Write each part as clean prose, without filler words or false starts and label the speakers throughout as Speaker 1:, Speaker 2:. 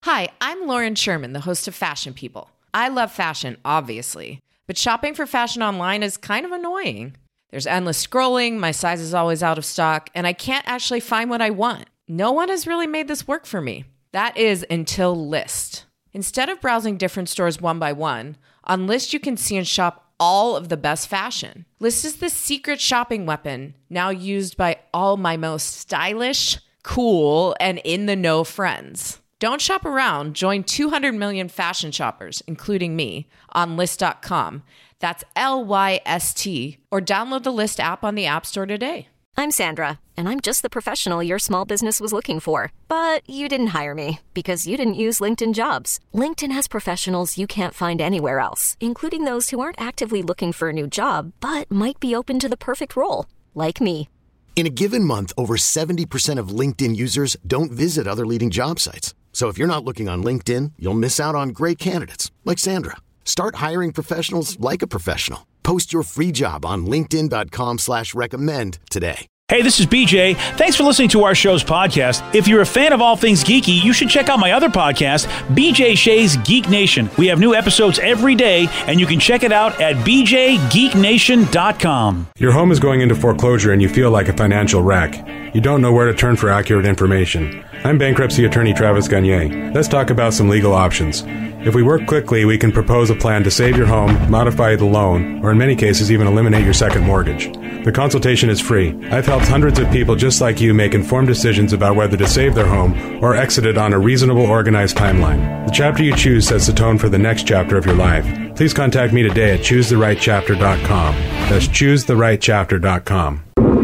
Speaker 1: Hi, I'm Lauren Sherman, the host of Fashion People. I love fashion, obviously, but shopping for fashion online is kind of annoying. There's endless scrolling, my size is always out of stock, and I can't actually find what I want. No one has really made this work for me. That is until Lyst. Instead of browsing different stores one by one, on Lyst you can see and shop all of the best fashion. Lyst is the secret shopping weapon, now used by all my most stylish, cool, and in-the-know friends. Don't shop around. Join 200 million fashion shoppers, including me, on Lyst.com. That's Lyst, or download the Lyst app on the App Store today.
Speaker 2: I'm Sandra, and I'm just the professional your small business was looking for. But you didn't hire me because you didn't use LinkedIn Jobs. LinkedIn has professionals you can't find anywhere else, including those who aren't actively looking for a new job, but might be open to the perfect role, like me.
Speaker 3: In a given month, over 70% of LinkedIn users don't visit other leading job sites. So if you're not looking on LinkedIn, you'll miss out on great candidates like Sandra. Start hiring professionals like a professional. Post your free job on linkedin.com/recommend today.
Speaker 4: Hey, this is BJ. Thanks for listening to our show's podcast. If you're a fan of all things geeky, you should check out my other podcast, BJ Shea's Geek Nation. We have new episodes every day, and you can check it out at bjgeeknation.com.
Speaker 5: Your home is going into foreclosure and you feel like a financial wreck. You don't know where to turn for accurate information. I'm bankruptcy attorney Travis Gagne. Let's talk about some legal options. If we work quickly, we can propose a plan to save your home, modify the loan, or in many cases even eliminate your second mortgage. The consultation is free. I've helped hundreds of people just like you make informed decisions about whether to save their home or exit it on a reasonable, organized timeline. The chapter you choose sets the tone for the next chapter of your life. Please contact me today at choosetherightchapter.com. That's choosetherightchapter.com.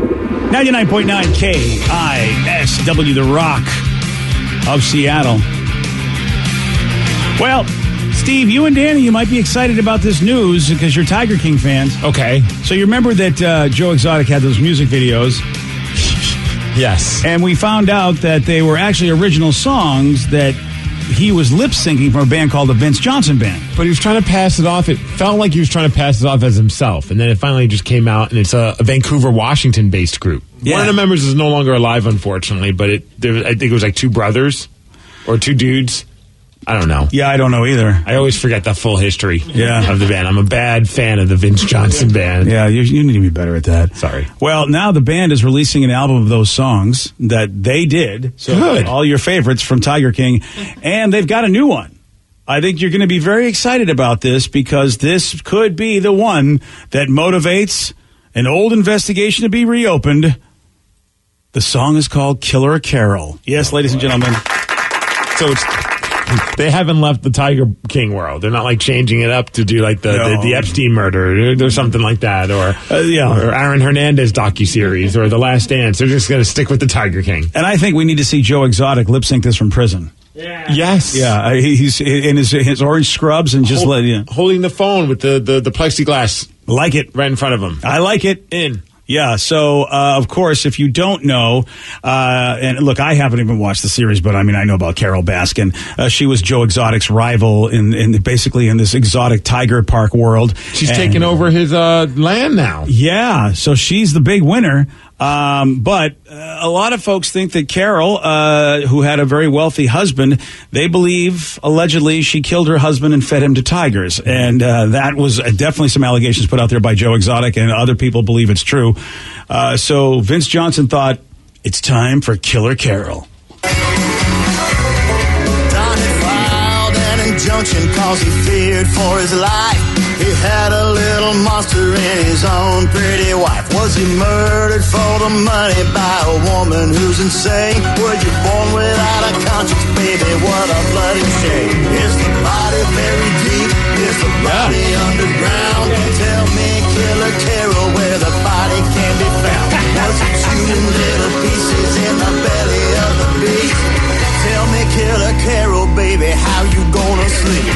Speaker 4: 99.9 KISW, The Rock of Seattle. Well, Steve, you and Danny, you might be excited about this news because you're Tiger King fans.
Speaker 6: Okay.
Speaker 4: So you remember that Joe Exotic had those music videos?
Speaker 6: Yes.
Speaker 4: And we found out that they were actually original songs that he was lip-syncing from a band called the Vince Johnson Band.
Speaker 6: But he was trying to pass it off. It felt like he was trying to pass it off as himself. And then it finally just came out, and it's a Vancouver, Washington-based group. Yeah. One of the members is no longer alive, unfortunately, but I think it was like two brothers or two dudes. I don't know.
Speaker 4: Yeah, I don't know either.
Speaker 6: I always forget the full history of the band. I'm a bad fan of the Vince Johnson Band.
Speaker 4: Yeah, you need to be better at that.
Speaker 6: Sorry.
Speaker 4: Well, now the band is releasing an album of those songs that they did. So
Speaker 6: good.
Speaker 4: All your favorites from Tiger King. And they've got a new one. I think you're going to be very excited about this because this could be the one that motivates an old investigation to be reopened. The song is called Killer Carol. Yes, ladies and gentlemen.
Speaker 6: So they haven't left the Tiger King world. They're not like changing it up to do like the Epstein murder or something like that, or Aaron Hernandez docuseries or The Last Dance. They're just going to stick with the Tiger King.
Speaker 4: And I think we need to see Joe Exotic lip sync this from prison.
Speaker 6: Yeah. Yes.
Speaker 4: Yeah. He's in his orange scrubs and just
Speaker 6: holding the phone with the plexiglass.
Speaker 4: Like it
Speaker 6: right in front of him.
Speaker 4: I like it. Yeah, so, of course, if you don't know, and look, I haven't even watched the series, but I mean, I know about Carol Baskin. She was Joe Exotic's rival in basically in this exotic tiger park world.
Speaker 6: She's taken over his land now.
Speaker 4: Yeah, so she's the big winner. But a lot of folks think that Carol, who had a very wealthy husband, they believe allegedly she killed her husband and fed him to tigers. And that was definitely some allegations put out there by Joe Exotic, and other people believe it's true. So Vince Johnson thought, it's time for Killer Carol.
Speaker 7: Donnie filed an injunction cause he feared for his life. He had a little monster in his own pretty wife. Was he murdered for the money by a woman who's insane? Were you born without a conscience, baby? What a bloody shame. Is the body buried deep? Is the body underground? Tell me, Killer Carol, where the body can be found. Was it chewed in little pieces in the belly of the beast? Tell me, Killer Carol, baby, how you gonna sleep?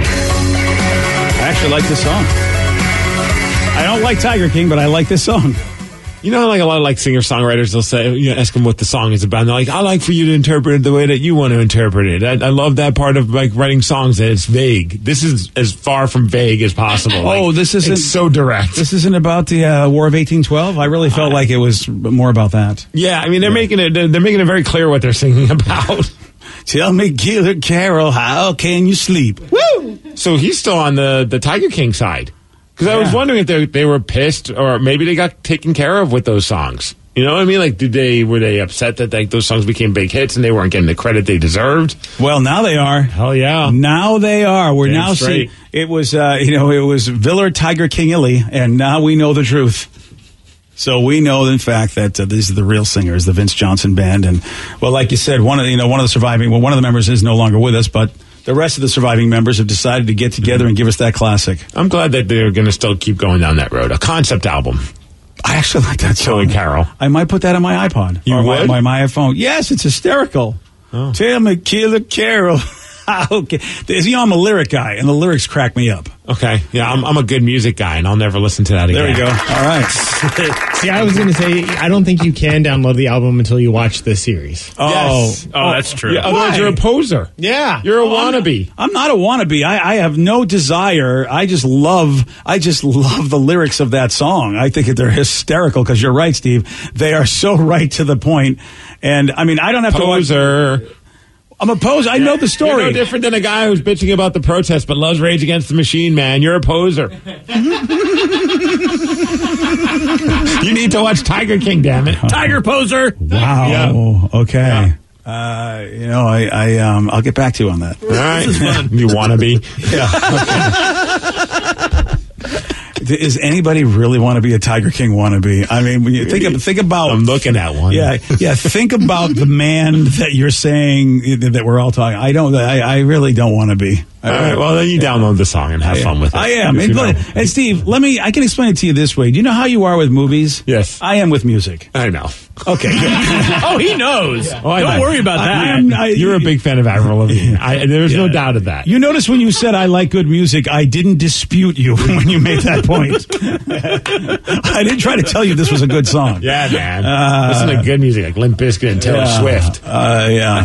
Speaker 4: I actually like this song. I don't like Tiger King, but I like this song.
Speaker 6: You know, like a lot of like singer-songwriters, they'll say, ask them what the song is about, and they're like, I like for you to interpret it the way that you want to interpret it. I love that part of like writing songs that it's vague. This is as far from vague as possible.
Speaker 4: This isn't.
Speaker 6: It's so direct.
Speaker 4: This isn't about the War of 1812. I really felt like it was more about that.
Speaker 6: Yeah, I mean they're making it very clear what they're singing about.
Speaker 4: Tell me, Killer Carol, how can you sleep?
Speaker 6: Woo! So he's still on the Tiger King side. Because I was wondering if they were pissed or maybe they got taken care of with those songs. You know what I mean? Like, were they upset that those songs became big hits and they weren't getting the credit they deserved?
Speaker 4: Well, now they are.
Speaker 6: Hell yeah.
Speaker 4: Now they are. We're
Speaker 6: Damn
Speaker 4: now
Speaker 6: straight.
Speaker 4: seeing, it was Villa Tiger King Illy, and now we know the truth. So we know, in fact, that these are the real singers, the Vince Johnson Band. And, well, like you said, one of the members is no longer with us, but the rest of the surviving members have decided to get together and give us that classic.
Speaker 6: I'm glad that they're going to still keep going down that road. A concept album.
Speaker 4: I actually like that song.
Speaker 6: Killer Carol.
Speaker 4: I might put that on my iPod.
Speaker 6: You
Speaker 4: or
Speaker 6: would?
Speaker 4: my iPhone. Yes, it's hysterical.
Speaker 6: Oh.
Speaker 4: Tell me, Killer Carol. Okay. I'm a lyric guy, and the lyrics crack me up.
Speaker 6: Okay. Yeah, I'm a good music guy, and I'll never listen to that again.
Speaker 4: There we go. All right.
Speaker 8: See, I was going to say, I don't think you can download the album until you watch the series.
Speaker 6: Yes.
Speaker 9: Oh, that's true.
Speaker 6: Yeah, otherwise, you're a poser.
Speaker 8: Yeah.
Speaker 6: You're a wannabe.
Speaker 4: I'm not a wannabe. I have no desire. I just love the lyrics of that song. I think they're hysterical because you're right, Steve. They are so right to the point. And, I mean, I don't have to watch.
Speaker 6: Poser.
Speaker 4: I'm a poser. I know the story.
Speaker 6: You're no different than a guy who's bitching about the protest but loves Rage Against the Machine, man. You're a poser. You need to watch Tiger King, damn it.
Speaker 9: Tiger poser.
Speaker 4: Wow.
Speaker 6: Yeah.
Speaker 4: Okay. I'll get back to you on that.
Speaker 6: All right. This is fun. You wannabe.
Speaker 4: Yeah. Does anybody really want to be a Tiger King wannabe? I mean, when you think about.
Speaker 6: I'm looking at one.
Speaker 4: Yeah. Think about the man that you're saying that we're all talking. I really don't want to be.
Speaker 6: All right. Well, then you download the song and have fun with it.
Speaker 4: I am. And Steve, I can explain it to you this way. Do you know how you are with movies?
Speaker 6: Yes.
Speaker 4: I am with music.
Speaker 6: I know.
Speaker 4: Okay.
Speaker 9: Oh, he knows.
Speaker 6: Yeah. Oh,
Speaker 9: Don't worry about that.
Speaker 6: You're a big fan of Avril Lavigne. There's no doubt of that.
Speaker 4: You notice when you said I like good music, I didn't dispute you when you made that point. I didn't try to tell you this was a good song.
Speaker 6: Yeah, man. Listen to good music like Limp Bizkit and Taylor Swift.
Speaker 4: Yeah.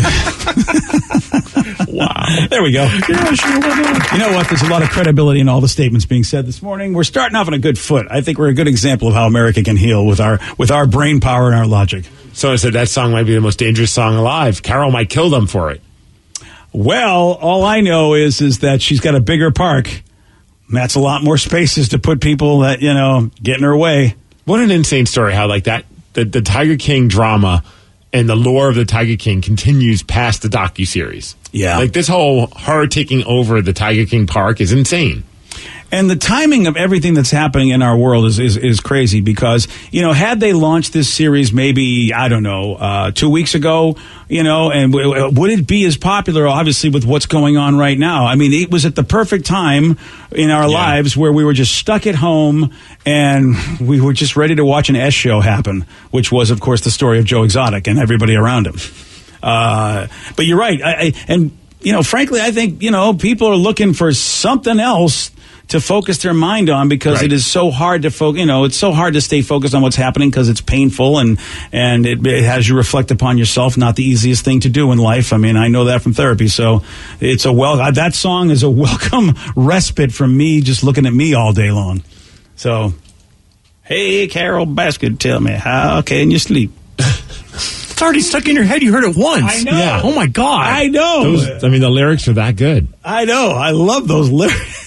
Speaker 4: Wow. There we go. Yeah, sure. You know what? There's a lot of credibility in all the statements being said this morning. We're starting off on a good foot. I think we're a good example of how America can heal with our brain power and our logic.
Speaker 6: So I said that song might be the most dangerous song alive. Carol might kill them for it.
Speaker 4: Well, all I know is that she's got a bigger park. That's a lot more spaces to put people that, get in her way.
Speaker 6: What an insane story how like that, the Tiger King drama and the lore of the Tiger King continues past the docuseries.
Speaker 4: Yeah.
Speaker 6: Like this whole her taking over the Tiger King park is insane.
Speaker 4: And the timing of everything that's happening in our world is crazy because, had they launched this series maybe, 2 weeks ago, and would it be as popular, obviously, with what's going on right now? I mean, it was at the perfect time in our lives where we were just stuck at home and we were just ready to watch an S show happen, which was, of course, the story of Joe Exotic and everybody around him. But you're right. Frankly, I think, people are looking for something else to focus their mind on because it is so hard to it's so hard to stay focused on what's happening because it's painful and it has you reflect upon yourself. Not the easiest thing to do in life. I mean, I know that from therapy. So it's that song is a welcome respite from me just looking at me all day long. So, hey, Carol Baskin, tell me, how can you sleep?
Speaker 9: It's already stuck in your head. You heard it once.
Speaker 4: I know.
Speaker 6: Yeah.
Speaker 9: Oh my God.
Speaker 4: I know.
Speaker 6: The lyrics are that good.
Speaker 4: I know. I love those lyrics.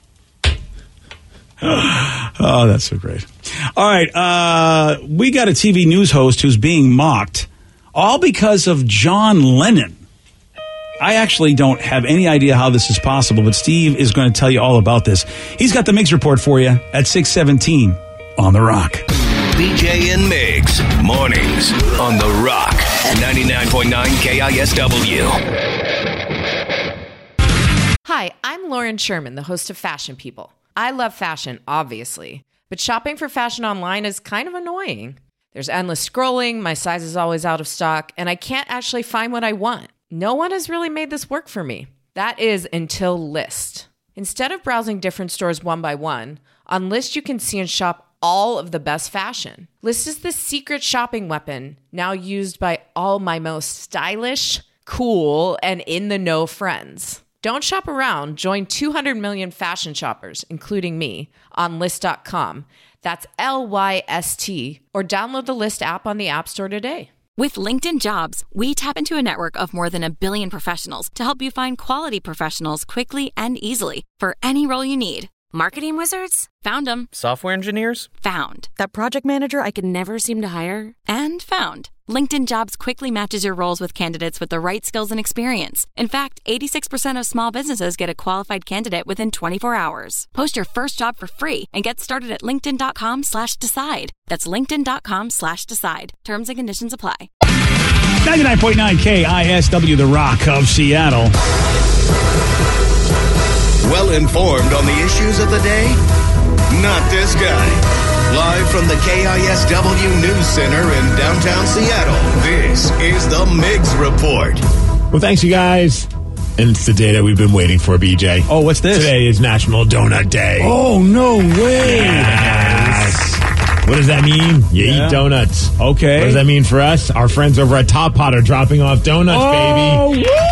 Speaker 4: Oh, that's so great. All right. We got a TV news host who's being mocked, all because of John Lennon. I actually don't have any idea how this is possible, but Steve is going to tell you all about this. He's got the Mix Report for you at 6:17 on The Rock.
Speaker 10: BJ and Migs, mornings on The Rock, 99.9 KISW.
Speaker 1: Hi, I'm Lauren Sherman, the host of Fashion People. I love fashion, obviously, but shopping for fashion online is kind of annoying. There's endless scrolling, my size is always out of stock, and I can't actually find what I want. No one has really made this work for me. That is until Lyst. Instead of browsing different stores one by one, on Lyst you can see and shop all of the best fashion. Lyst is the secret shopping weapon now used by all my most stylish, cool, and in-the-know friends. Don't shop around. Join 200 million fashion shoppers, including me, on Lyst.com. That's LYST, or download the Lyst app on the App Store today.
Speaker 11: With LinkedIn Jobs, we tap into a network of more than 1 billion professionals to help you find quality professionals quickly and easily for any role you need. Marketing wizards? Found them.
Speaker 12: Software engineers?
Speaker 11: Found. That project manager I could never seem to hire? And found. LinkedIn Jobs quickly matches your roles with candidates with the right skills and experience. In fact, 86% of small businesses get a qualified candidate within 24 hours. Post your first job for free and get started at linkedin.com/decide. That's linkedin.com/decide. Terms and conditions apply.
Speaker 4: 99.9 KISW, The Rock of Seattle.
Speaker 10: Well informed on the issues of the day? Not this guy. Live from the KISW News Center in downtown Seattle, this is the Migs Report.
Speaker 6: Well, thanks, you guys. And it's the day that we've been waiting for, BJ.
Speaker 4: Oh, what's this?
Speaker 6: Today is National Donut Day.
Speaker 4: Oh, no way.
Speaker 6: Yes. What does that mean? You eat donuts.
Speaker 4: Okay.
Speaker 6: What does that mean for us? Our friends over at Top Pot are dropping off donuts, baby.
Speaker 4: Woo!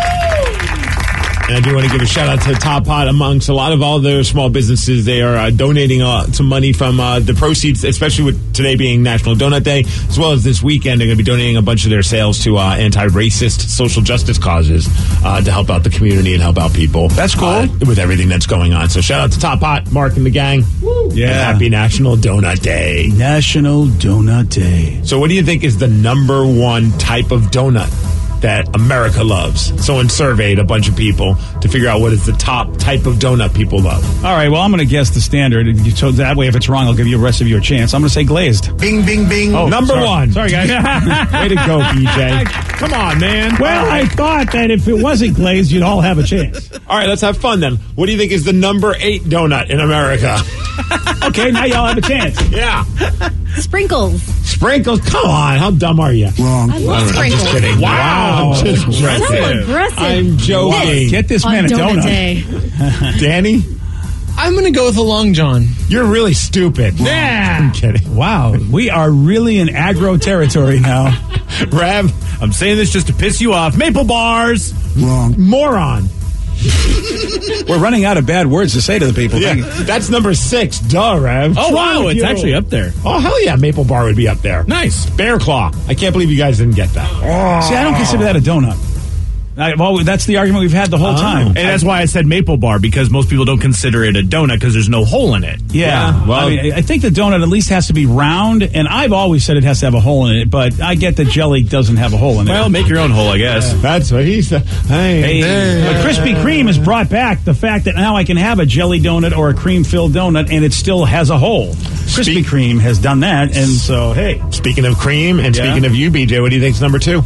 Speaker 6: And I do want to give a shout out to Top Pot. Amongst a lot of all their small businesses, they are donating some money from the proceeds, especially with today being National Donut Day, as well as this weekend. They're going to be donating a bunch of their sales to anti-racist social justice causes to help out the community and help out people.
Speaker 4: That's cool.
Speaker 6: With everything that's going on. So shout out to Top Pot, Mark and the gang.
Speaker 4: Woo. Yeah.
Speaker 6: And happy National Donut Day.
Speaker 4: National Donut Day.
Speaker 6: So what do you think is the number one type of donut that America loves? Someone surveyed a bunch of people to figure out what is the top type of donut people love.
Speaker 4: All right, well, I'm going to guess the standard. So that way, if it's wrong, I'll give you the rest of you a chance. I'm going to say glazed.
Speaker 7: Bing, bing, bing.
Speaker 6: Oh, number one.
Speaker 4: Sorry, guys.
Speaker 6: Way to go, BJ. Come on, man.
Speaker 4: Well, I thought that if it wasn't glazed, you'd all have a chance.
Speaker 6: All right, let's have fun then. What do you think is the number 8 donut in America?
Speaker 4: Okay, now y'all have a chance.
Speaker 6: Yeah.
Speaker 13: Sprinkles.
Speaker 6: Sprinkles? Come on. How dumb are you?
Speaker 7: Wrong.
Speaker 13: I love
Speaker 6: I'm
Speaker 13: sprinkles.
Speaker 6: just kidding.
Speaker 4: Wow.
Speaker 6: I'm just
Speaker 13: So
Speaker 6: joking.
Speaker 13: aggressive.
Speaker 6: I'm joking.
Speaker 4: Get this man a
Speaker 13: Donut
Speaker 4: donut.
Speaker 13: Day.
Speaker 6: Danny?
Speaker 8: I'm going to go with a Long John.
Speaker 6: You're really stupid.
Speaker 8: Yeah.
Speaker 6: I'm kidding.
Speaker 4: Wow, we are really in aggro territory now.
Speaker 6: Rev?
Speaker 9: I'm saying this just to piss you off. Maple bars.
Speaker 7: Wrong.
Speaker 6: Moron.
Speaker 4: We're running out of bad words to say to the people.
Speaker 6: Yeah, that's number 6. Duh, Rev.
Speaker 9: Oh, wow. It's
Speaker 6: you?
Speaker 9: actually up there.
Speaker 6: Oh, hell yeah. Maple bar would be up there.
Speaker 9: Nice.
Speaker 6: Bear Claw. I can't believe you guys didn't get that.
Speaker 4: See, I don't consider that a donut. Well, that's the argument we've had the whole time.
Speaker 9: And that's why I said maple bar, because most people don't consider it a donut because there's no hole in it.
Speaker 4: Yeah.
Speaker 6: Well,
Speaker 4: I mean, I think the donut at least has to be round, and I've always said it has to have a hole in it, but I get that jelly doesn't have a hole in it.
Speaker 9: Well, make your own hole, I guess.
Speaker 6: that's what he said. Hey.
Speaker 4: But Krispy Kreme has brought back the fact that now I can have a jelly donut or a cream-filled donut, and it still has a hole. Krispy Kreme has done that, and so, hey.
Speaker 6: Speaking of cream and
Speaker 4: Yeah.
Speaker 6: speaking of you, BJ, what do you think's number 2?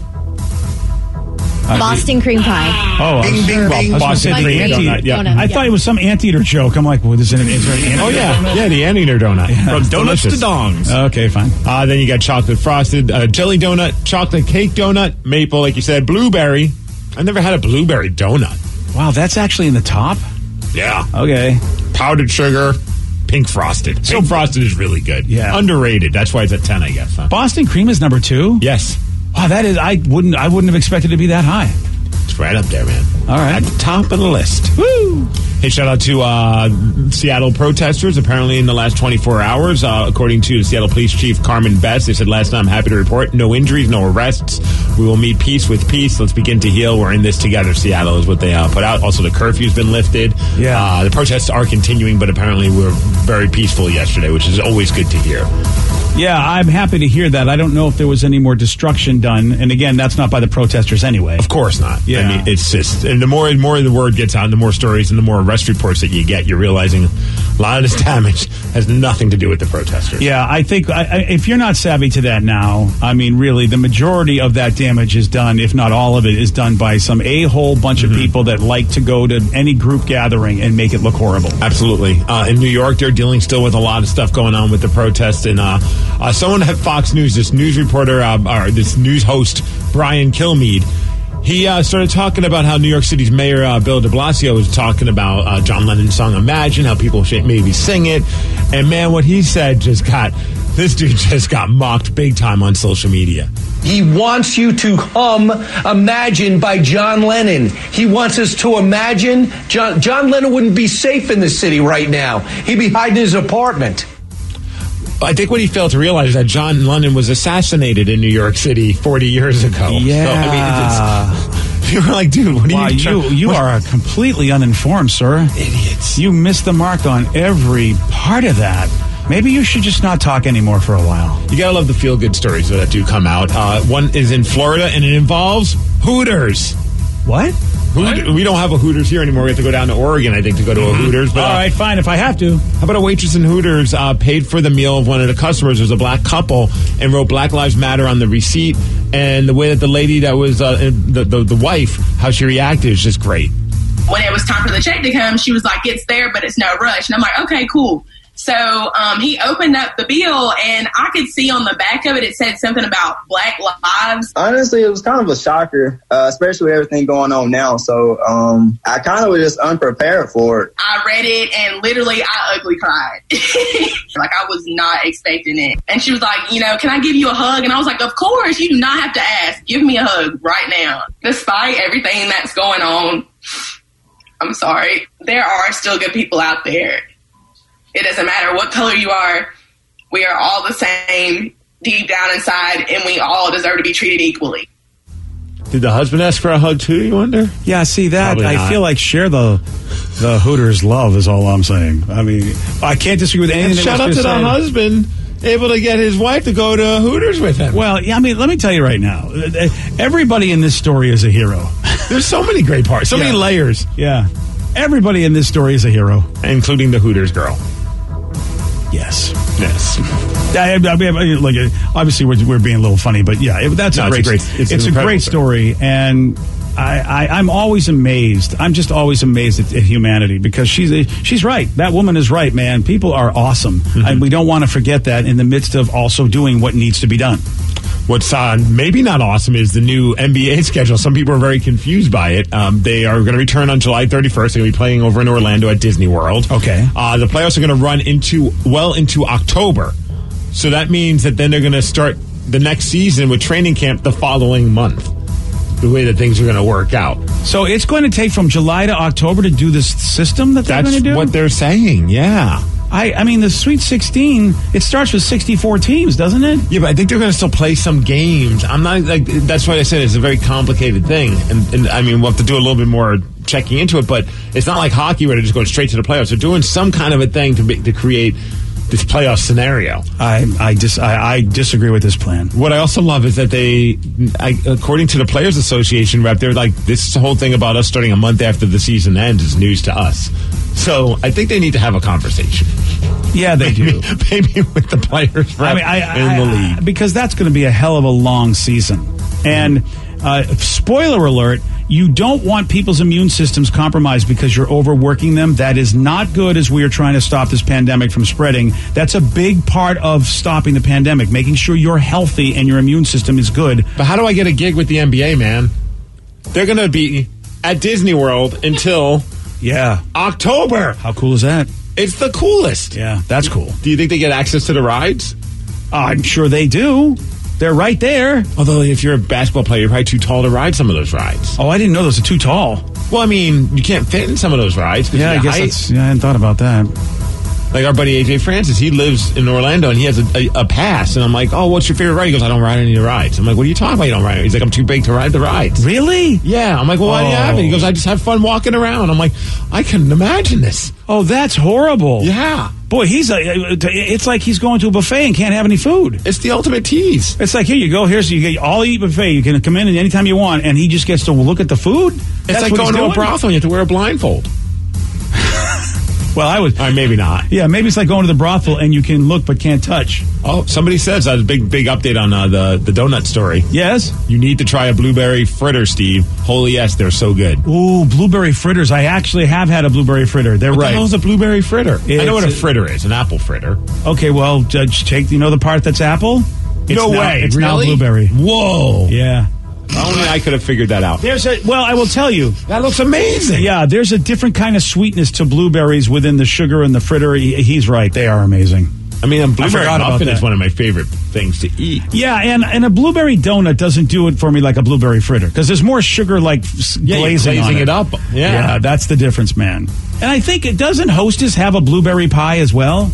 Speaker 13: Boston cream pie.
Speaker 4: Oh,
Speaker 7: Bing, bing, bing.
Speaker 6: Boston
Speaker 13: Like
Speaker 6: cream
Speaker 13: cream
Speaker 6: donut. Yeah.
Speaker 13: donut.
Speaker 4: I thought it was some anteater joke. I'm like, well, is there an anteater
Speaker 6: Oh, yeah. Yeah, the anteater donut.
Speaker 9: From donuts
Speaker 6: Delicious.
Speaker 9: to dongs.
Speaker 4: Okay, fine.
Speaker 6: Then you got chocolate frosted, jelly donut, chocolate cake donut, maple, like you said, blueberry. I've never had a blueberry donut.
Speaker 4: Wow, that's actually in the top?
Speaker 6: Yeah.
Speaker 4: Okay.
Speaker 6: Powdered sugar, pink frosted. Pink frosted is really good.
Speaker 4: Yeah.
Speaker 6: Underrated. That's why it's at 10, I guess. Huh?
Speaker 4: Boston cream is number 2?
Speaker 6: Yes.
Speaker 4: Wow, that is, I wouldn't have expected it to be that high.
Speaker 6: It's right up there, man.
Speaker 4: All right.
Speaker 6: At the top of the list. Woo! Hey, shout out to Seattle protesters. Apparently, in the last 24 hours, according to Seattle Police Chief Carmen Best, they said last night, I'm happy to report, no injuries, no arrests. We will meet peace with peace. Let's begin to heal. We're in this together, Seattle, is what they put out. Also, the curfew's been lifted.
Speaker 4: Yeah.
Speaker 6: The protests are continuing, but apparently we were very peaceful yesterday, which is always good to hear.
Speaker 4: Yeah, I'm happy to hear that. I don't know if there was any more destruction done. And again, that's not by the protesters anyway.
Speaker 6: Of course not.
Speaker 4: Yeah.
Speaker 6: I mean, it's just, and the more the word gets out, and the more stories and the more arrest reports that you get, you're realizing a lot of this damage has nothing to do with the protesters.
Speaker 4: Yeah, I think if you're not savvy to that now, I mean, really, the majority of that damage is done, if not all of it, is done by some a-hole bunch of people that like to go to any group gathering and make it look horrible.
Speaker 6: Absolutely. In New York, they're dealing still with a lot of stuff going on with the protests. And someone at Fox News, this news reporter, or this news host, Brian Kilmeade, he started talking about how New York City's mayor, Bill de Blasio, was talking about John Lennon's song Imagine, how people should maybe sing it. And man, what he said this dude just got mocked big time on social media.
Speaker 14: He wants you to hum Imagine by John Lennon. He wants us to imagine John Lennon wouldn't be safe in the city right now. He'd be hiding in his apartment.
Speaker 6: I think what he failed to realize is that John Lennon was assassinated in New York City 40 years ago.
Speaker 4: Yeah.
Speaker 6: So, I mean, you were like, dude, what are
Speaker 4: you are completely uninformed, sir.
Speaker 6: Idiots.
Speaker 4: You missed the mark on every part of that. Maybe you should just not talk anymore for a while.
Speaker 6: You gotta love the feel-good stories that do come out. One is in Florida, and it involves Hooters.
Speaker 4: What?
Speaker 6: We don't have a Hooters here anymore. We have to go down to Oregon, I think, to go to a Hooters. But,
Speaker 4: all right, fine, if I have to.
Speaker 6: How about a waitress in Hooters paid for the meal of one of the customers? It was a black couple and wrote Black Lives Matter on the receipt. And the way that the lady that was the wife, how she reacted is just great.
Speaker 12: When it was time for the check to come, she was like, it's there, but it's no rush. And I'm like, okay, cool. So he opened up the bill, and I could see on the back of it, it said something about Black Lives.
Speaker 13: Honestly, it was kind of a shocker, especially with everything going on now. So I kind of was just unprepared for it.
Speaker 12: I read it, and literally I ugly cried. Like, I was not expecting it. And she was like, can I give you a hug? And I was like, of course, you do not have to ask. Give me a hug right now. Despite everything that's going on, I'm sorry, there are still good people out there. It doesn't matter what color you are. We are all the same deep down inside, and we all deserve to be treated equally.
Speaker 6: Did the husband ask for a hug too, you wonder?
Speaker 4: Yeah, see that? I feel like share the Hooters love is all I'm saying. I mean, I can't disagree with anything.
Speaker 6: Shout out to the husband able to get his wife to go to Hooters with him.
Speaker 4: Well, yeah, I mean, let me tell you right now, everybody in this story is a hero.
Speaker 6: There's so many great parts, so many layers.
Speaker 4: Yeah. Everybody in this story is a hero.
Speaker 6: Including the Hooters girl.
Speaker 4: Yes.
Speaker 6: Yes.
Speaker 4: Like, obviously, we're being a little funny, but yeah, that's a great it's a great story, and I'm always amazed. I'm just always amazed at humanity, because she's right. That woman is right, man. People are awesome, and we don't want to forget that in the midst of also doing what needs to be done.
Speaker 6: What's maybe not awesome is the new NBA schedule. Some people are very confused by it. They are going to return on July 31st. They're going to be playing over in Orlando at Disney World.
Speaker 4: Okay.
Speaker 6: The playoffs are going to run into October. So that means that then they're going to start the next season with training camp the following month, the way that things are going to work out.
Speaker 4: So it's going to take from July to October to do this system that they're going to do?
Speaker 6: That's what they're saying, yeah.
Speaker 4: I mean, the Sweet 16, it starts with 64 teams, doesn't it?
Speaker 6: Yeah, but I think they're going to still play some games. I'm not, like, that's why I said it's a very complicated thing. And I mean, we'll have to do a little bit more checking into it, but it's not like hockey where they're just going straight to the playoffs. They're doing some kind of a thing to create this playoff scenario.
Speaker 4: I disagree with this plan.
Speaker 6: What I also love is that according to the Players Association rep, they're like, this whole thing about us starting a month after the season ends is news to us. So I think they need to have a conversation.
Speaker 4: Yeah, they do.
Speaker 6: Maybe with the players rep in the league.
Speaker 4: Because that's going to be a hell of a long season. And spoiler alert, you don't want people's immune systems compromised because you're overworking them. That is not good as we are trying to stop this pandemic from spreading. That's a big part of stopping the pandemic, making sure you're healthy and your immune system is good.
Speaker 6: But how do I get a gig with the NBA, man? They're going to be at Disney World until October.
Speaker 4: How cool is that?
Speaker 6: It's the coolest.
Speaker 4: Yeah, that's cool.
Speaker 6: Do you think they get access to the rides?
Speaker 4: I'm sure they do. They're right there.
Speaker 6: Although, if you're a basketball player, you're probably too tall to ride some of those rides.
Speaker 4: Oh, I didn't know those are too tall.
Speaker 6: Well, I mean, you can't fit in some of those rides.
Speaker 4: Yeah, I guess that's, I hadn't thought about that.
Speaker 6: Like our buddy AJ Francis, he lives in Orlando and he has a pass. And I'm like, oh, what's your favorite ride? He goes, I don't ride any of the rides. I'm like, what are you talking about? You don't ride? He's like, I'm too big to ride the rides.
Speaker 4: Really?
Speaker 6: Yeah. I'm like, well, why do you have it? He goes, I just have fun walking around. I'm like, I couldn't imagine this.
Speaker 4: Oh, that's horrible.
Speaker 6: Yeah.
Speaker 4: Boy, it's like he's going to a buffet and can't have any food.
Speaker 6: It's the ultimate tease.
Speaker 4: It's like, here you go. Here's you get all eat buffet. You can come in anytime you want, and he just gets to look at the food.
Speaker 6: It's like going to a brothel and you have to wear a blindfold.
Speaker 4: Well, I would.
Speaker 6: Maybe not.
Speaker 4: Yeah, maybe it's like going to the brothel and you can look but can't touch.
Speaker 6: Oh, somebody says a big update on the donut story.
Speaker 4: Yes?
Speaker 6: You need to try a blueberry fritter, Steve. Holy yes, they're so good.
Speaker 4: Ooh, blueberry fritters. I actually have had a blueberry fritter. They're right.
Speaker 6: What the hell is a blueberry fritter? I know what a fritter is, an apple fritter.
Speaker 4: Okay, well, Judge, take, you know the part that's apple?
Speaker 6: No way.
Speaker 4: It's
Speaker 6: really?
Speaker 4: now blueberry.
Speaker 6: Whoa.
Speaker 4: Yeah.
Speaker 6: Only I could have figured that out.
Speaker 4: I will tell you.
Speaker 6: That looks amazing.
Speaker 4: Yeah, there's a different kind of sweetness to blueberries within the sugar and the fritter. He's right. They are amazing.
Speaker 6: I mean, a blueberry muffin is one of my favorite things to eat.
Speaker 4: Yeah, and a blueberry donut doesn't do it for me like a blueberry fritter because there's more sugar like glazing on
Speaker 6: it up.
Speaker 4: Yeah, that's the difference, man. And I think doesn't Hostess have a blueberry pie as well?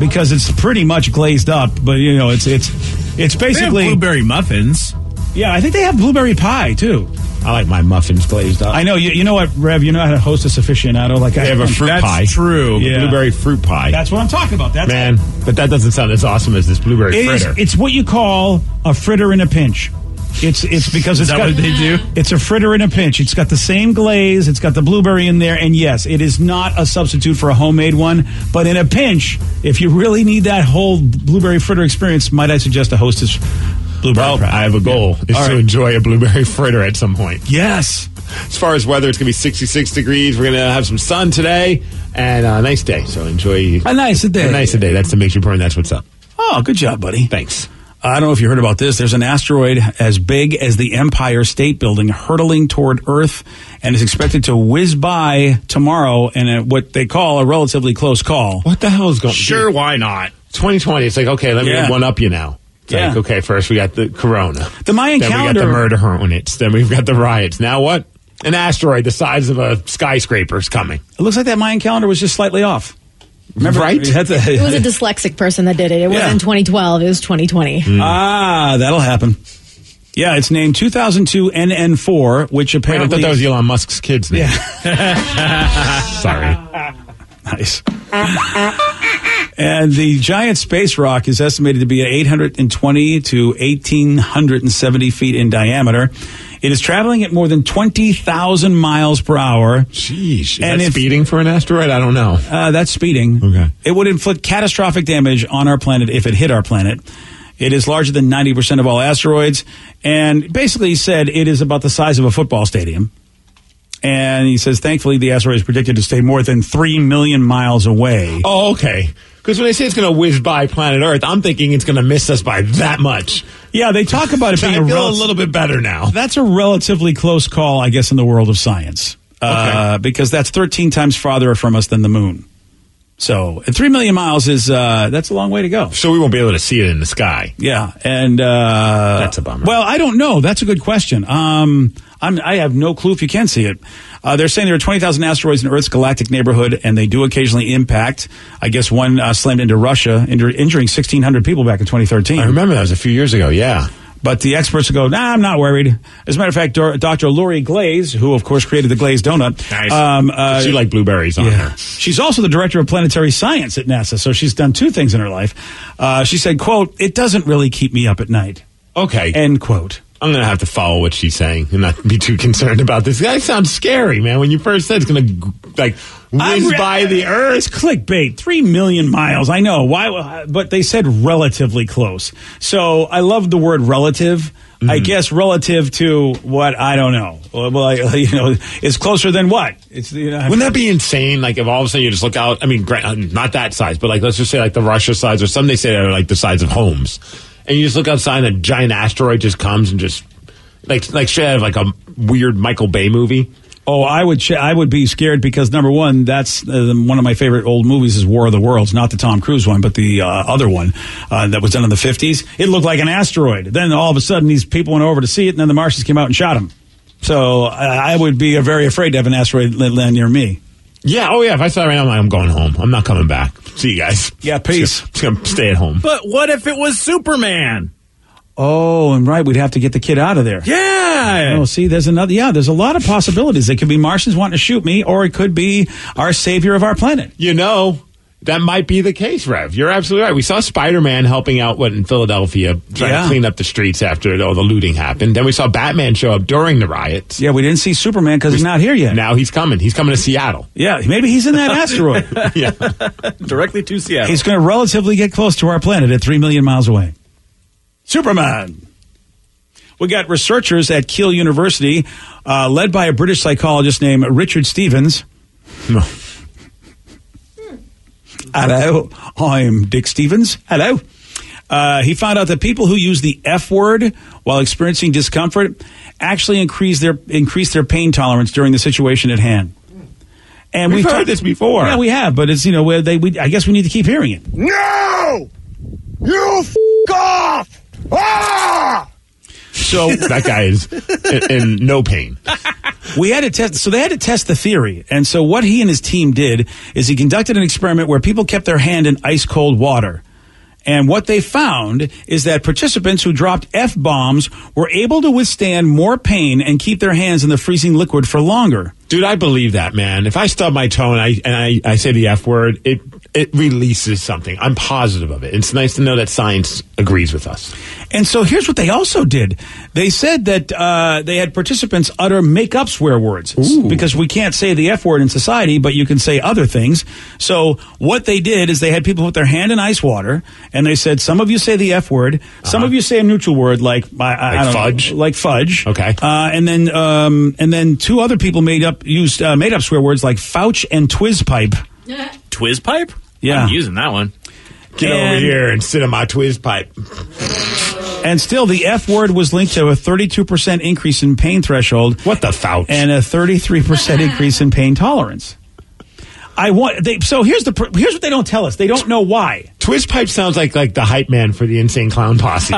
Speaker 4: because it's pretty much glazed up. But it's basically
Speaker 9: they have blueberry muffins.
Speaker 4: Yeah, I think they have blueberry pie too.
Speaker 6: I like my muffins glazed up.
Speaker 4: I know. You know what, Rev? You know how to host a aficionado? Like
Speaker 6: they have a fruit pie.
Speaker 9: That's true.
Speaker 6: Yeah. Blueberry fruit pie.
Speaker 4: That's what I'm talking about.
Speaker 6: But that doesn't sound as awesome as this blueberry fritter.
Speaker 4: It's what you call a fritter in a pinch. It's because it's
Speaker 9: what they do?
Speaker 4: It's a fritter in a pinch. It's got the same glaze. It's got the blueberry in there. And yes, it is not a substitute for a homemade one. But in a pinch, if you really need that whole blueberry fritter experience, might I suggest a Hostess blueberry fritter?
Speaker 6: I have a goal. Is to enjoy a blueberry fritter at some point.
Speaker 4: Yes.
Speaker 6: As far as weather, it's going to be 66 degrees. We're going to have some sun today and a nice day. So enjoy
Speaker 4: a nice day.
Speaker 6: A nice day. That's the Mix Report, and that's what's up.
Speaker 4: Oh, good job, buddy.
Speaker 6: Thanks.
Speaker 4: I don't know if you heard about this. There's an asteroid as big as the Empire State Building hurtling toward Earth and is expected to whiz by tomorrow in what they call a relatively close call.
Speaker 6: What the hell is going on?
Speaker 9: Sure, why not?
Speaker 6: 2020. It's like, okay, let me one up you now. It's like, okay, first we got the corona.
Speaker 4: The Mayan calendar.
Speaker 6: Then we got the murder hornets. Then we've got the riots. Now what? An asteroid the size of a skyscraper is coming.
Speaker 4: It looks like that Mayan calendar was just slightly off. Remember,
Speaker 6: right?
Speaker 15: It was a dyslexic person that did it. It wasn't 2012. It was 2020.
Speaker 4: That'll happen. Yeah, it's named 2002 NN4, which apparently...
Speaker 6: I thought that was Elon Musk's kid's name.
Speaker 4: Yeah.
Speaker 6: Sorry.
Speaker 4: Nice. And the giant space rock is estimated to be 820 to 1,870 feet in diameter. It is traveling at more than 20,000 miles per hour.
Speaker 6: Jeez. Is that speeding for an asteroid? I don't know.
Speaker 4: That's speeding.
Speaker 6: Okay.
Speaker 4: It would inflict catastrophic damage on our planet if it hit our planet. It is larger than 90% of all asteroids. And basically he said it is about the size of a football stadium. And he says, thankfully, the asteroid is predicted to stay more than 3 million miles away.
Speaker 6: Oh, okay. Because when they say it's going to whiz by planet Earth, I'm thinking it's going to miss us by that much.
Speaker 4: Yeah, they talk about it being
Speaker 6: I feel a little bit better now.
Speaker 4: That's a relatively close call, I guess, in the world of science. Because that's 13 times farther from us than the moon. So 3 million miles is that's a long way to go.
Speaker 6: So we won't be able to see it in the sky.
Speaker 4: Yeah, and
Speaker 6: that's a bummer.
Speaker 4: Well, I don't know. That's a good question. I have no clue if you can see it. They're saying there are 20,000 asteroids in Earth's galactic neighborhood, and they do occasionally impact. I guess one slammed into Russia, injuring 1,600 people back in 2013.
Speaker 6: I remember that was a few years ago, yeah.
Speaker 4: But the experts go, nah, I'm not worried. As a matter of fact, Dr. Lori Glaze, who, of course, created the glazed donut.
Speaker 6: Nice. She liked blueberries on her.
Speaker 4: She's also the director of planetary science at NASA, so she's done two things in her life. She said, quote, it doesn't really keep me up at night.
Speaker 6: Okay.
Speaker 4: End quote.
Speaker 6: I'm going to have to follow what she's saying and not be too concerned about this. That sounds scary, man. When you first said it's going to, like, whiz by the Earth.
Speaker 4: It's clickbait. 3 million miles. I know. Why? But they said relatively close. So I love the word relative. I guess relative to what? I don't know. Well, it's closer than what? It's
Speaker 6: Wouldn't that be insane? Like, if all of a sudden you just look out, I mean, not that size, but like, let's just say like the Russia size, or some they say are like the size of homes. And you just look outside and a giant asteroid just comes and just like straight out of like a weird Michael Bay movie.
Speaker 4: Oh, I would be scared because number one, that's one of my favorite old movies is War of the Worlds, not the Tom Cruise one, but the other one that was done in the 50s. It looked like an asteroid. Then all of a sudden, these people went over to see it, and then the Martians came out and shot him. So I would be very afraid to have an asteroid land near me.
Speaker 6: Yeah. Oh, yeah. If I saw it right now, I'm going home. I'm not coming back. See you guys.
Speaker 4: Yeah. Peace.
Speaker 6: Just gonna stay at home.
Speaker 9: But what if it was Superman?
Speaker 4: Oh, and right, we'd have to get the kid out of there.
Speaker 9: Yeah.
Speaker 4: Oh, see, there's another. Yeah, there's a lot of possibilities. It could be Martians wanting to shoot me, or it could be our savior of our planet.
Speaker 6: You know, that might be the case, Rev. You're absolutely right. We saw Spider-Man helping out in Philadelphia, trying to clean up the streets after all the looting happened. Then we saw Batman show up during the riots.
Speaker 4: Yeah, we didn't see Superman because he's not here yet.
Speaker 6: Now he's coming. He's coming to Seattle.
Speaker 4: Yeah, maybe he's in that asteroid.
Speaker 6: Yeah,
Speaker 9: directly to Seattle.
Speaker 4: He's going to relatively get close to our planet at 3 million miles away. Superman. We got researchers at Keele University, led by a British psychologist named Richard Stevens. Hello, I'm Dick Stevens. Hello. He found out that people who use the F word while experiencing discomfort actually increase their pain tolerance during the situation at hand. And
Speaker 6: we've heard this before.
Speaker 4: Yeah, we have, but it's I guess we need to keep hearing it.
Speaker 7: No, you f*** off. Ah!
Speaker 4: So
Speaker 6: that guy is in no pain.
Speaker 4: We had to test, so they had to test the theory. And so what he and his team did is he conducted an experiment where people kept their hand in ice cold water. And what they found is that participants who dropped F-bombs were able to withstand more pain and keep their hands in the freezing liquid for longer.
Speaker 6: Dude, I believe that, man. If I stub my toe and I say the F word, it releases something. I'm positive of it. It's nice to know that science agrees with us.
Speaker 4: And so here's what they also did. They said that they had participants utter make-up swear words.
Speaker 6: Ooh.
Speaker 4: Because we can't say the F word in society, but you can say other things. So what they did is they had people put their hand in ice water, and they said, some of you say the F word, some of you say a neutral word like
Speaker 6: fudge.
Speaker 4: Like fudge.
Speaker 6: Okay.
Speaker 4: And then two other people made up swear words like fouch and twizz pipe.
Speaker 9: Twizz pipe?
Speaker 4: Yeah.
Speaker 9: I'm using that one.
Speaker 6: Get over here and sit on my twizz pipe.
Speaker 4: And still, the F word was linked to a 32% increase in pain threshold.
Speaker 6: What the fouch?
Speaker 4: And a 33% increase in pain tolerance. So here's what they don't tell us. They don't know why.
Speaker 6: Twizz pipe sounds like the hype man for the Insane Clown Posse.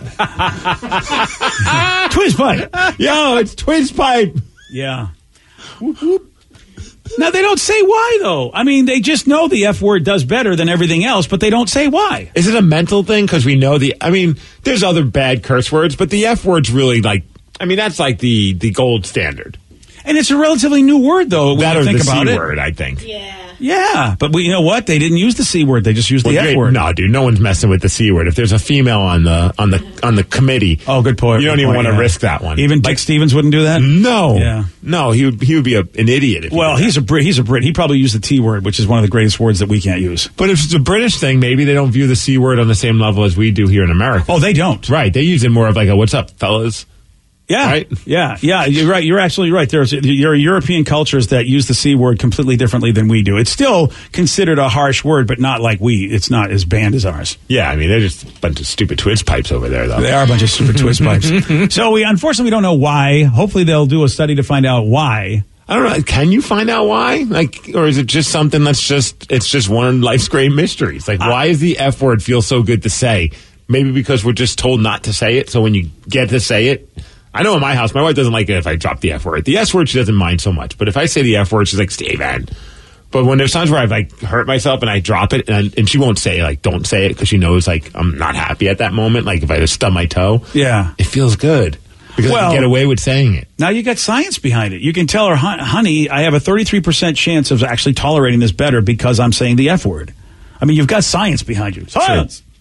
Speaker 4: Twizz pipe.
Speaker 6: Yo, it's twizz pipe.
Speaker 4: Yeah. Whoop, whoop. Now, they don't say why, though. I mean, they just know the F word does better than everything else, but they don't say why.
Speaker 6: Is it a mental thing? Because we know there's other bad curse words, but the F word's really that's like the gold standard.
Speaker 4: And it's a relatively new word, though, when you think about it.
Speaker 6: C word, I think.
Speaker 4: Yeah, but you know what? They didn't use the C word. They just used the F word.
Speaker 6: No, dude, no one's messing with the C word. If there's a female on the committee,
Speaker 4: good point.
Speaker 6: You don't even want to risk that one.
Speaker 4: Even Dick Stevens wouldn't do that.
Speaker 6: No,
Speaker 4: yeah,
Speaker 6: no, he would be an idiot.
Speaker 4: He's a Brit. He probably used the T word, which is one of the greatest words that we can't use.
Speaker 6: But if it's a British thing, maybe they don't view the C word on the same level as we do here in America.
Speaker 4: Oh, they don't.
Speaker 6: Right? They use it more of like a "What's up, fellas."
Speaker 4: Yeah,
Speaker 6: right?
Speaker 4: Yeah. You're right. You're absolutely right. There are European cultures that use the C word completely differently than we do. It's still considered a harsh word, but not like it's not as banned as ours.
Speaker 6: Yeah, I mean, they're just a bunch of stupid twizz pipes over there, though.
Speaker 4: They are a bunch of stupid twizz pipes. So we don't know why. Hopefully they'll do a study to find out why.
Speaker 6: I don't know. Can you find out why? Or is it just something it's just one of life's great mysteries? Why does the F word feel so good to say? Maybe because we're just told not to say it. So when you get to say it, I know in my house, my wife doesn't like it if I drop the F word. The S word, she doesn't mind so much. But if I say the F word, she's like, Steven. But when there's times where I've hurt myself and I drop it and she won't say don't say it because she knows I'm not happy at that moment. Like if I just stub my toe,
Speaker 4: yeah,
Speaker 6: it feels good because I can get away with saying it.
Speaker 4: Now you got science behind it. You can tell her, honey, I have a 33% chance of actually tolerating this better because I'm saying the F word. I mean, you've got science behind you. Science.
Speaker 6: Sure.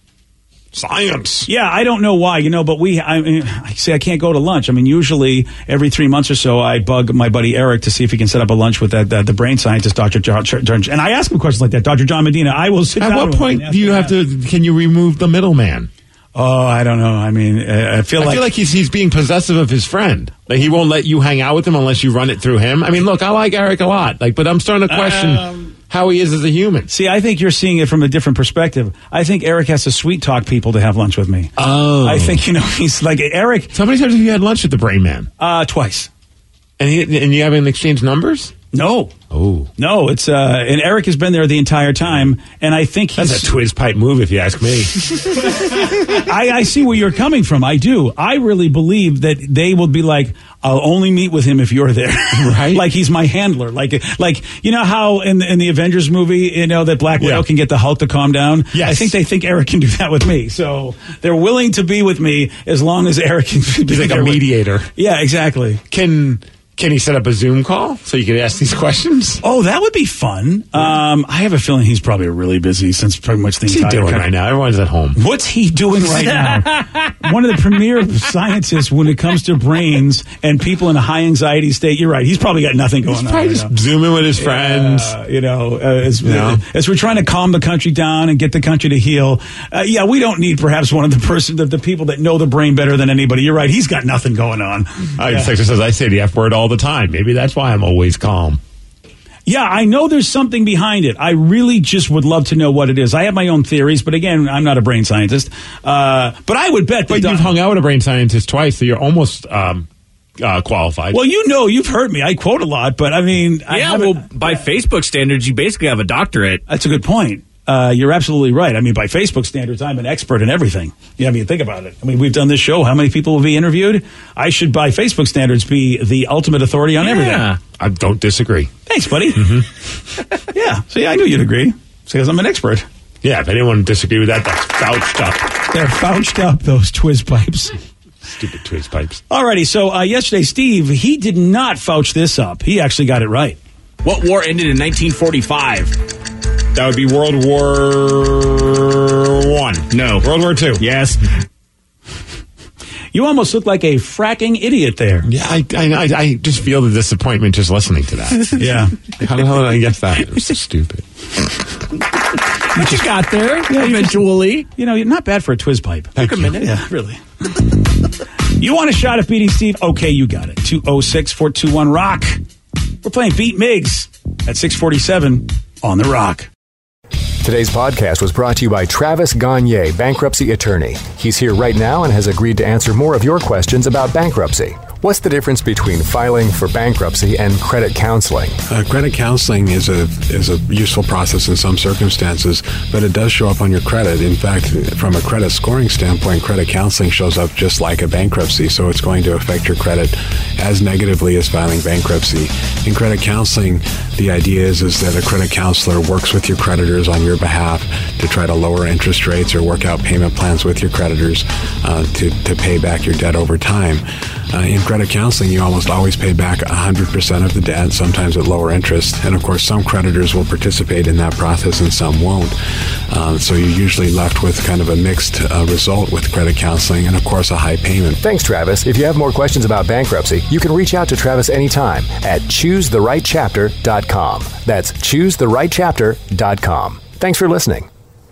Speaker 6: Science.
Speaker 4: Yeah, I don't know why, but I say I can't go to lunch. I mean, usually every 3 months or so, I bug my buddy Eric to see if he can set up a lunch with the brain scientist, Dr. John, and I ask him questions like that. Dr. John Medina, I will sit down.
Speaker 6: At what point do you can you remove the middleman?
Speaker 4: Oh, I don't know. I mean, I feel like
Speaker 6: he's being possessive of his friend. Like he won't let you hang out with him unless you run it through him. I mean, look, I like Eric a lot, but I'm starting to question how he is as a human.
Speaker 4: See, I think you're seeing it from a different perspective. I think Eric has to sweet talk people to have lunch with me.
Speaker 6: Oh.
Speaker 4: I think, he's like Eric.
Speaker 6: How many times have you had lunch with the Brain Man?
Speaker 4: Twice.
Speaker 6: And you haven't exchanged numbers?
Speaker 4: No.
Speaker 6: Oh.
Speaker 4: No, it's and Eric has been there the entire time, and I think
Speaker 6: that's a twizz pipe move if you ask me.
Speaker 4: I see where you're coming from. I do. I really believe that they will be like, I'll only meet with him if you're there.
Speaker 6: Right?
Speaker 4: Like he's my handler. Like you know how in the Avengers movie, that Black Widow can get the Hulk to calm down?
Speaker 6: Yes.
Speaker 4: I think they think Eric can do that with me. So they're willing to be with me as long as Eric can be
Speaker 6: He's like a mediator.
Speaker 4: Yeah, exactly.
Speaker 6: Can he set up a Zoom call so you can ask these questions?
Speaker 4: Oh, that would be fun. I have a feeling he's probably really busy since pretty much the entire
Speaker 6: What's he doing right now? Everyone's at home.
Speaker 4: What's he doing right now? One of the premier scientists when it comes to brains and people in a high anxiety state. You're right. He's probably got nothing going on.
Speaker 6: Probably
Speaker 4: right
Speaker 6: just
Speaker 4: now.
Speaker 6: zooming with his friends.
Speaker 4: As we're trying to calm the country down and get the country to heal. We don't need perhaps one of the people that know the brain better than anybody. You're right. He's got nothing going on.
Speaker 6: Texas says I say the F word all the time. Maybe that's why I'm always calm.
Speaker 4: Yeah, I know there's something behind it. I really just would love to know what it is. I have my own theories, but again, I'm not a brain scientist. But I would bet that...
Speaker 6: But you've hung out with a brain scientist twice, so you're almost qualified.
Speaker 4: Well, you've heard me. I quote a lot, but I mean...
Speaker 9: by Facebook standards, you basically have a doctorate.
Speaker 4: That's a good point. you're absolutely right. I mean, by Facebook standards, I'm an expert in everything. I mean, think about it. I mean, we've done this show. How many people will be interviewed? I should, by Facebook standards, be the ultimate authority on everything.
Speaker 6: I don't disagree.
Speaker 4: Thanks, buddy. Mm-hmm. Yeah. See, I knew you'd agree because I'm an expert.
Speaker 6: Yeah, if anyone disagree with that, that's vouched up.
Speaker 4: They're vouched up, those Twiz pipes.
Speaker 6: Stupid Twiz pipes.
Speaker 4: Alrighty, so yesterday, Steve, he did not vouch this up. He actually got it right.
Speaker 9: What war ended in 1945?
Speaker 6: That would be World War I.
Speaker 9: No.
Speaker 6: World War II.
Speaker 9: Yes.
Speaker 4: You almost look like a fracking idiot there.
Speaker 6: Yeah, I just feel the disappointment just listening to that.
Speaker 4: Yeah.
Speaker 6: How the hell did I get that? It was so stupid.
Speaker 9: But you got there eventually.
Speaker 4: You know, you're not bad for a Twiz pipe.
Speaker 6: Took
Speaker 9: a minute.
Speaker 4: Yeah, really. You want a shot at beating Steve? Okay, you got it. 206-421-ROCK. We're playing Beat Migs at 647 on The Rock.
Speaker 16: Today's podcast was brought to you by Travis Gagne, bankruptcy attorney. He's here right now and has agreed to answer more of your questions about bankruptcy. What's the difference between filing for bankruptcy and credit counseling?
Speaker 5: Credit counseling is a useful process in some circumstances, but it does show up on your credit. In fact, from a credit scoring standpoint, credit counseling shows up just like a bankruptcy, so it's going to affect your credit as negatively as filing bankruptcy. In credit counseling, the idea is that a credit counselor works with your creditors on your behalf to try to lower interest rates or work out payment plans with your creditors to pay back your debt over time. In credit counseling, you almost always pay back 100% of the debt, sometimes at lower interest. And of course, some creditors will participate in that process and some won't. So you're usually left with kind of a mixed result with credit counseling and, of course, a high payment.
Speaker 16: Thanks, Travis. If you have more questions about bankruptcy, you can reach out to Travis anytime at ChooseTheRightChapter.com. That's ChooseTheRightChapter.com. Thanks for listening.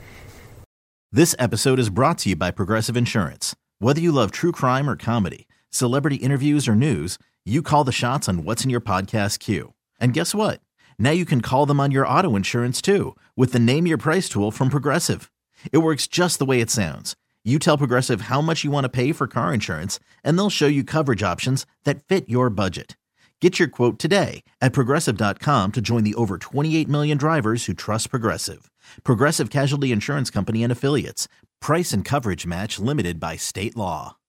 Speaker 17: This episode is brought to you by Progressive Insurance. Whether you love true crime or comedy, celebrity interviews or news, you call the shots on what's in your podcast queue. And guess what? Now you can call them on your auto insurance too with the Name Your Price tool from Progressive. It works just the way it sounds. You tell Progressive how much you want to pay for car insurance, and they'll show you coverage options that fit your budget. Get your quote today at Progressive.com to join the over 28 million drivers who trust Progressive. Progressive Casualty Insurance Company and Affiliates. Price and coverage match limited by state law.